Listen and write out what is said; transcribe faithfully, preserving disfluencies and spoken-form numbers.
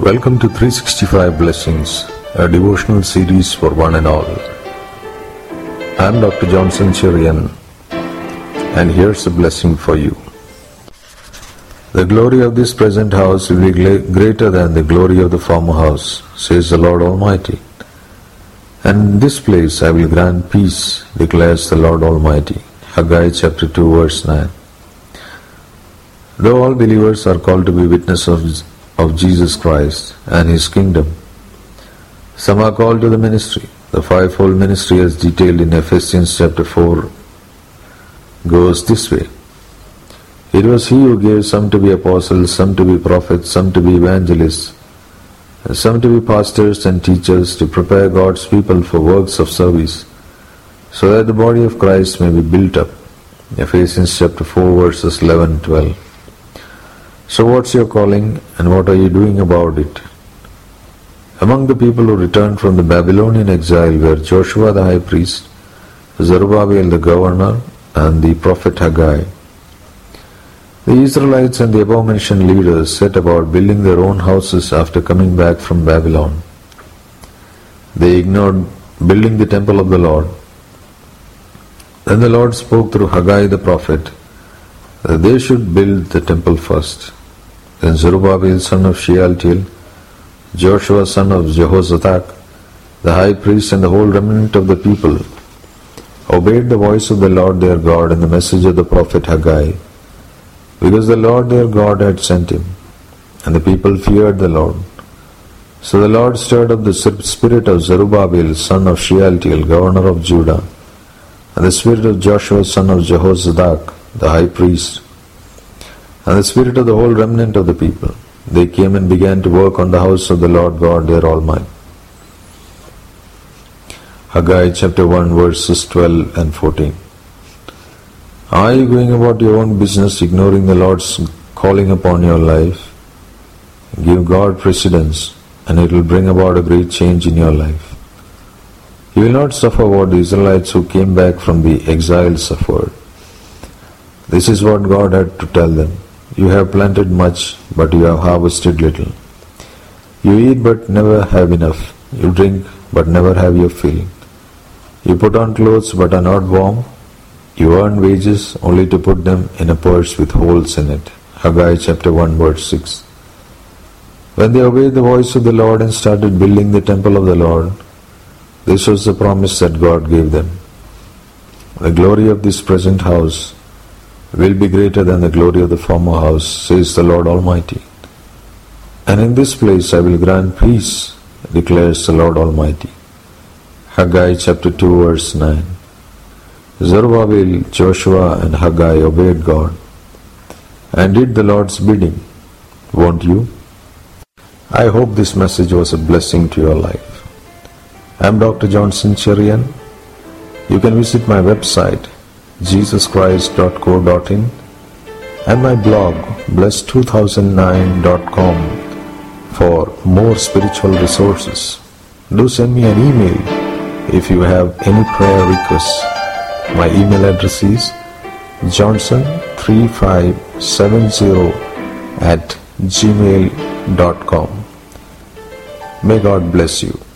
Welcome to three sixty-five Blessings, a devotional series for one and all. I am Doctor Johnson Cherian, and here's a blessing for you. The glory of this present house will be greater than the glory of the former house, says the Lord Almighty. And in this place I will grant peace, declares the Lord Almighty. Haggai chapter two verse nine. Though all believers are called to be witnesses of Jesus Christ and His kingdom, some are called to the ministry. The fivefold ministry as detailed in Ephesians chapter four goes this way. It was He who gave some to be apostles, some to be prophets, some to be evangelists, and some to be pastors and teachers, to prepare God's people for works of service, so that the body of Christ may be built up. Ephesians chapter four verses eleven and twelve. So what's your calling, and what are you doing about it? Among the people who returned from the Babylonian exile were Joshua the high priest, Zerubbabel the governor, and the prophet Haggai. The Israelites and the above-mentioned leaders set about building their own houses after coming back from Babylon. They ignored building the temple of the Lord. Then the Lord spoke through Haggai the prophet that they should build the temple first. Then Zerubbabel son of Shealtiel, Joshua son of Jehozadak, the high priest, and the whole remnant of the people obeyed the voice of the Lord their God and the message of the prophet Haggai, because the Lord their God had sent him, and the people feared the Lord. So the Lord stirred up the spirit of Zerubbabel son of Shealtiel, governor of Judah, and the spirit of Joshua son of Jehozadak, the high priest, and the spirit of the whole remnant of the people. They came and began to work on the house of the Lord God their Almighty. Haggai chapter one verses twelve and fourteen. Are you going about your own business, ignoring the Lord's calling upon your life? Give God precedence, and it will bring about a great change in your life. You will not suffer what the Israelites who came back from the exile suffered. This is what God had to tell them. You have planted much, but you have harvested little. You eat but never have enough. You drink but never have your fill. You put on clothes but are not warm. You earn wages only to put them in a purse with holes in it. Haggai chapter one verse six. When they obeyed the voice of the Lord and started building the temple of the Lord, this was the promise that God gave them. The glory of this present house will be greater than the glory of the former house, says the Lord Almighty. And in this place I will grant peace, declares the Lord Almighty. Haggai chapter two verse nine. Zerubbabel, Joshua, and Haggai obeyed God and did the Lord's bidding. Won't you? I hope this message was a blessing to your life. I am Doctor Johnson Cherian. You can visit my website jesus christ dot co dot in and my blog bless two thousand nine dot com for more spiritual resources. Do send me an email if you have any prayer requests. My email address is johnson three five seven zero at gmail dot com. May God bless you.